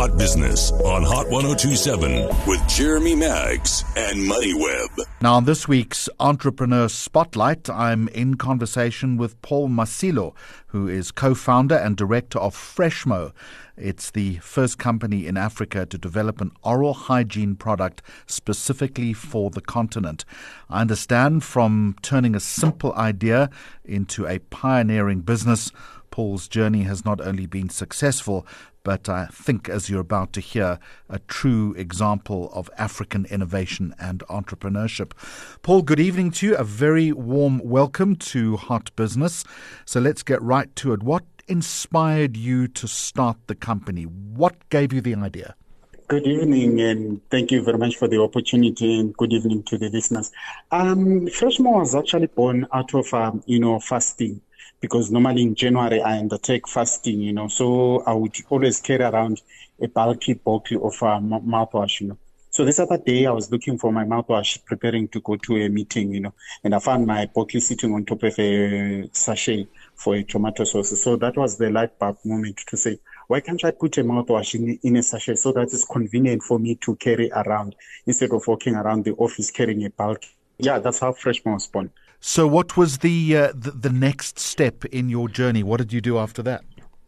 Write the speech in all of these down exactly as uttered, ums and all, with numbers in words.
Hot Business on Hot one oh two point seven with Jeremy Maggs and MoneyWeb. Now, on this week's Entrepreneur Spotlight, I'm in conversation with Paul Masilo, who is co-founder and director of Freshmo. It's the first company in Africa to develop an oral hygiene product specifically for the continent. I understand from turning a simple idea into a pioneering business, Paul's journey has not only been successful, but I think, as you're about to hear, a true example of African innovation and entrepreneurship. Paul, good evening to you. A very warm welcome to Hot Business. So let's get right to it. What inspired you to start the company? What gave you the idea? Good evening, and thank you very much for the opportunity, and good evening to the listeners. Um, Freshmo was actually born out of, um, you know, fasting. Because normally in January I undertake fasting, you know, so I would always carry around a bulky bottle of uh, mouthwash, you know. So this other day I was looking for my mouthwash, preparing to go to a meeting, you know, and I found my bottle sitting on top of a sachet for a tomato sauce. So that was the light bulb moment to say, why can't I put a mouthwash in, in a sachet so that it's convenient for me to carry around instead of walking around the office carrying a bulk? Yeah, that's how Freshmo was born. So what was the, uh, the the next step in your journey? What did you do after that?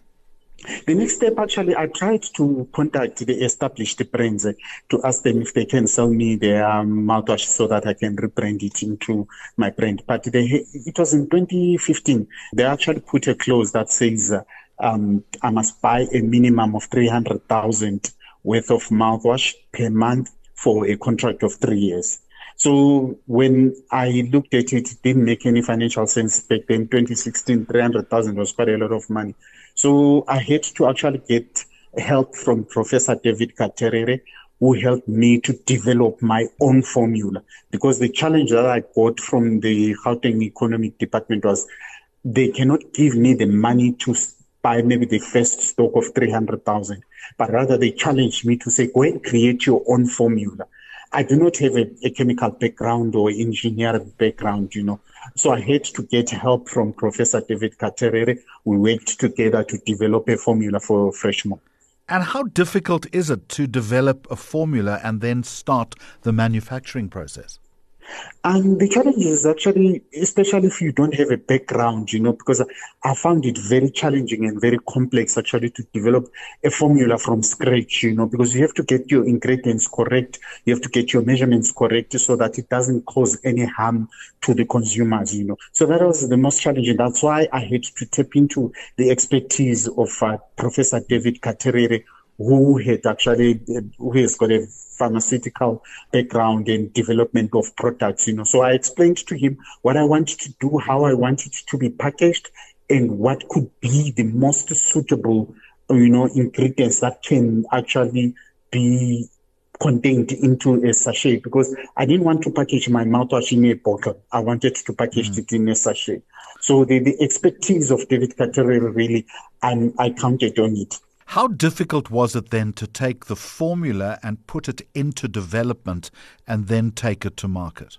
The next step, actually, I tried to contact the established brands uh, to ask them if they can sell me their um, mouthwash so that I can rebrand it into my brand. But they, it was in twenty fifteen. They actually put a clause that says uh, um, I must buy a minimum of three hundred thousand worth of mouthwash per month for a contract of three years. So when I looked at it, it didn't make any financial sense back then. twenty sixteen, three hundred thousand was quite a lot of money. So I had to actually get help from Professor David Katerere, who helped me to develop my own formula. Because the challenge that I got from the Gauteng Economic Department was they cannot give me the money to buy maybe the first stock of three hundred thousand, but rather they challenged me to say, go and create your own formula. I do not have a, a chemical background or engineering background, you know. So I had to get help from Professor David Katerere. We worked together to develop a formula for Freshmo. And how difficult is it to develop a formula and then start the manufacturing process? And the challenge is actually, especially if you don't have a background, you know, because I found it very challenging and very complex actually to develop a formula from scratch, you know, because you have to get your ingredients correct. You have to get your measurements correct so that it doesn't cause any harm to the consumers, you know. So that was the most challenging. That's why I had to tap into the expertise of uh, Professor David Katerere, who had actually, who has got a pharmaceutical background and development of products, you know. So I explained to him what I wanted to do, how I wanted it to be packaged, and what could be the most suitable, you know, ingredients that can actually be contained into a sachet, because I didn't want to package my mouthwash in a bottle. I wanted to package mm. it in a sachet. So the, the expertise of David Katerere really, and I counted on it. How difficult was it then to take the formula and put it into development and then take it to market?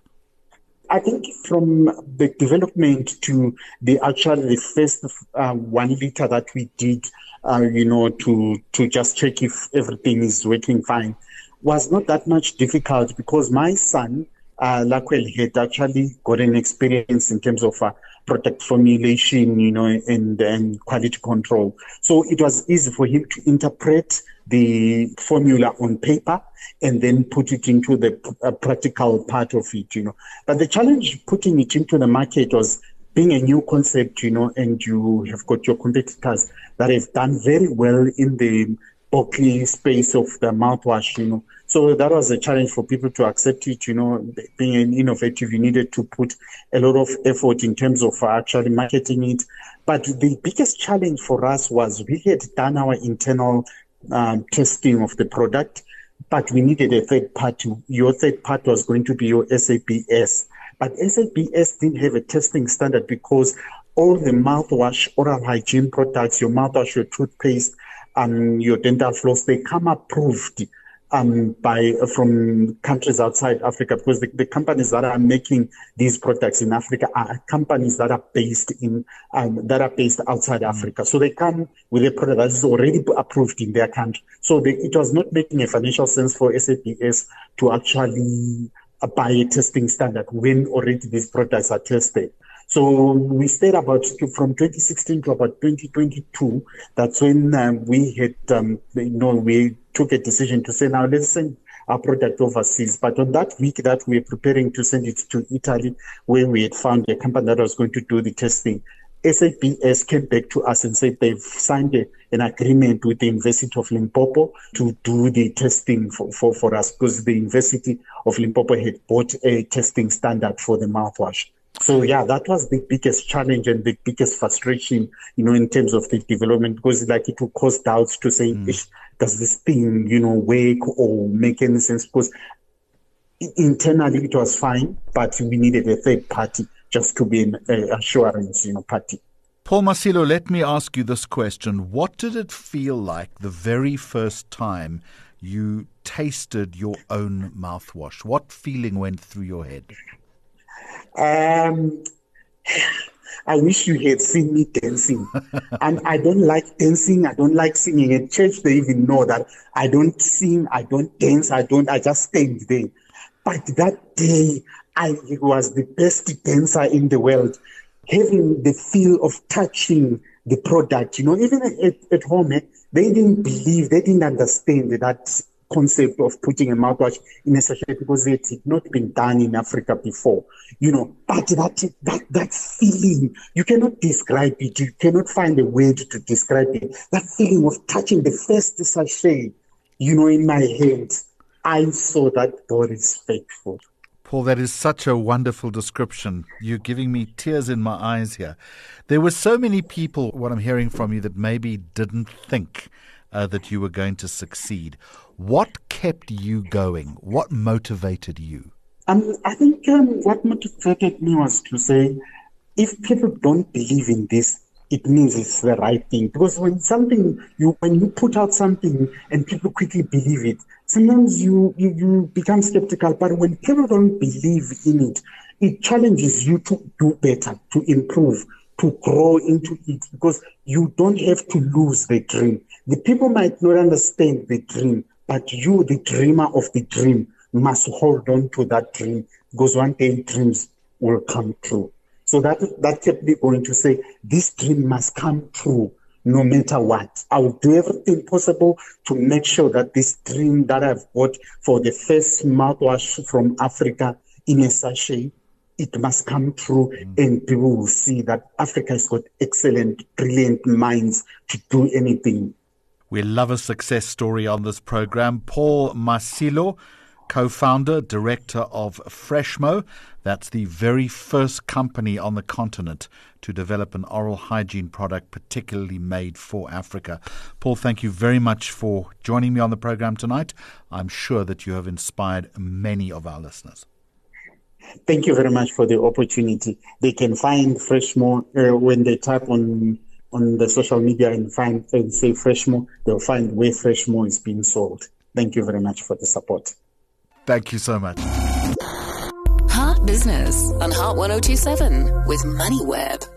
I think from the development to the actual, the first uh, one liter that we did, uh, you know, to, to just check if everything is working fine, was not that much difficult because my son, uh, Lakwel, had actually got an experience in terms of uh, product formulation, you know, and, and quality control. So it was easy for him to interpret the formula on paper and then put it into the uh, practical part of it, you know. But the challenge putting it into the market was being a new concept, you know, and you have got your competitors that have done very well in the bulky space of the mouthwash, you know. So that was a challenge for people to accept it, you know. Being an innovative, you needed to put a lot of effort in terms of actually marketing it. But the biggest challenge for us was we had done our internal um, testing of the product, but we needed a third party. Your third party was going to be your S A B S. But S A B S didn't have a testing standard because all the mouthwash, oral hygiene products, your mouthwash, your toothpaste, and your dental floss, they come approved um, by from countries outside Africa, because the, the companies that are making these products in Africa are companies that are based in um, that are based outside mm. Africa. So they come with a product that is already approved in their country. So they, it was not making a financial sense for S A P S to actually uh, buy a testing standard when already these products are tested. So we stayed about from twenty sixteen to about twenty twenty-two. That's when um, we had, um, you know, we took a decision to say, now let's send our product overseas. But on that week that we were preparing to send it to Italy, where we had found a company that was going to do the testing, S A P S came back to us and said they've signed a, an agreement with the University of Limpopo to do the testing for, for, for us, because the University of Limpopo had bought a testing standard for the mouthwash. So, yeah, that was the biggest challenge and the biggest frustration, you know, in terms of the development, because like it will cause doubts to say, mm. does this thing, you know, work or make any sense? Because internally it was fine, but we needed a third party just to be an uh, assurance, you know, party. Paul Masilo, let me ask you this question. What did it feel like the very first time you tasted your own mouthwash? What feeling went through your head? Um, I wish you had seen me dancing. And I don't like dancing. I don't like singing. At church, they even know that I don't sing. I don't dance. I don't, I just stand there. But that day, I was the best dancer in the world. Having the feel of touching the product, you know, even at, at home, eh, they didn't believe, they didn't understand that concept of putting a mouthwash in a sachet, because it had not been done in Africa before, you know. But that that that feeling, you cannot describe it. You cannot find a word to describe it. That feeling of touching the first sachet, you know, in my hand, I saw that God is faithful. Paul, that is such a wonderful description. You're giving me tears in my eyes here. There were so many people, what I'm hearing from you, that maybe didn't think uh, that you were going to succeed. What kept you going? What motivated you? Um, I think um, what motivated me was to say, if people don't believe in this, it means it's the right thing. Because when something, you when you put out something and people quickly believe it, sometimes you, you, you become skeptical. But when people don't believe in it, it challenges you to do better, to improve, to grow into it, because you don't have to lose the dream. The people might not understand the dream, but you, the dreamer of the dream, must hold on to that dream, because one day dreams will come true. So that that kept me going to say, this dream must come true no matter what. I will do everything possible to make sure that this dream that I've got for the first mouthwash from Africa in a sachet, it must come true, mm. and people will see that Africa has got excellent, brilliant minds to do anything. We love a success story on this program. Paul Masilo, co-founder, director of Freshmo. That's the very first company on the continent to develop an oral hygiene product particularly made for Africa. Paul, thank you very much for joining me on the program tonight. I'm sure that you have inspired many of our listeners. Thank you very much for the opportunity. They can find Freshmo uh, when they type on on the social media and find and say Freshmo, they'll find where Freshmo is being sold. Thank you very much for the support. Thank you so much. Heart Business on Heart one oh two seven with MoneyWeb.